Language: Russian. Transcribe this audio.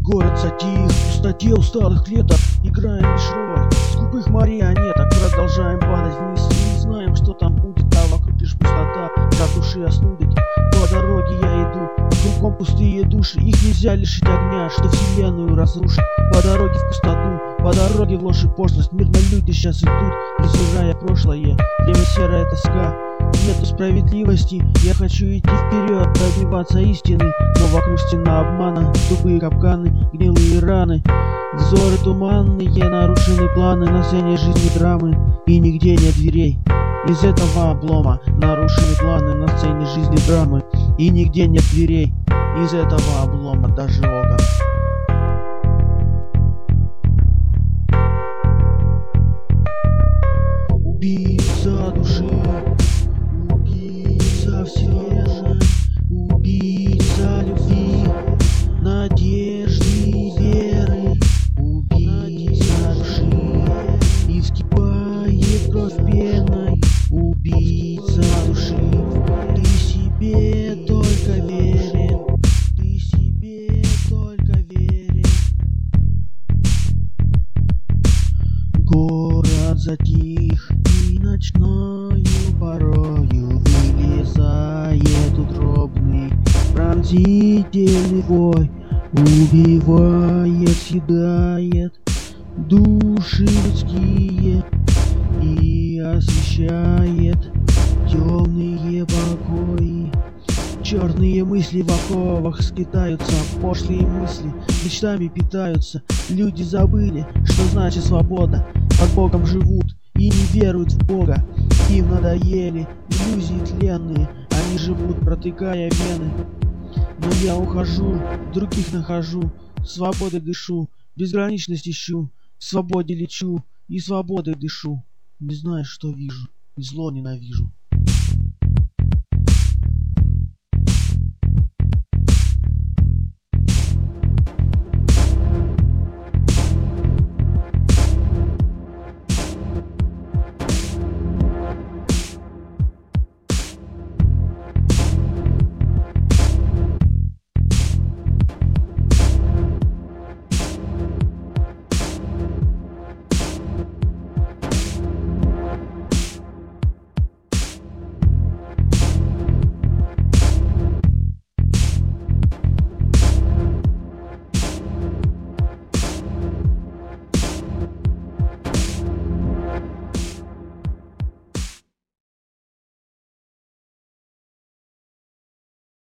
Город затих, в пустоте усталых клеток. Играем лишь роль скупых марионеток. Продолжаем падать вниз и не знаем, что там будет. А вокруг лишь пустота, как души остудит. По дороге я иду, кругом пустые души. Их нельзя лишить огня, что вселенную разрушит. По дороге в пустоту, по дороге в ложь и пошлость. Мирно люди сейчас идут, презирая прошлое. Время серая тоска, нету справедливости. Я хочу идти вперед, добиваться истины. Но вокруг стена обмана, тупые капканы, гнилые раны. Взоры туманные, нарушены планы. На сцене жизни драмы, и нигде нет дверей. Из этого облома нарушены планы. На сцене жизни драмы, и нигде нет дверей. Из этого облома даже окон. Убийца души, убийца вселенной, убийца любви, надежды и веры, убийца души, и вскипает кровь пеной, убийца души. Ты себе только верен, ты себе только верен. Город затих, и ночною порою вылезает утробный пронзительный бой. Убивает, съедает души людские и освещает темные покои. Черные мысли в оковах скитаются, пошлые мысли мечтами питаются. Люди забыли, что значит свобода. Под Богом живут и не веруют в Бога. Им надоели иллюзии тленные, они живут, протыкая вены. Но я ухожу, других нахожу, свободой дышу, безграничность ищу, в свободе лечу и свободой дышу. Не знаю, что вижу, и зло ненавижу.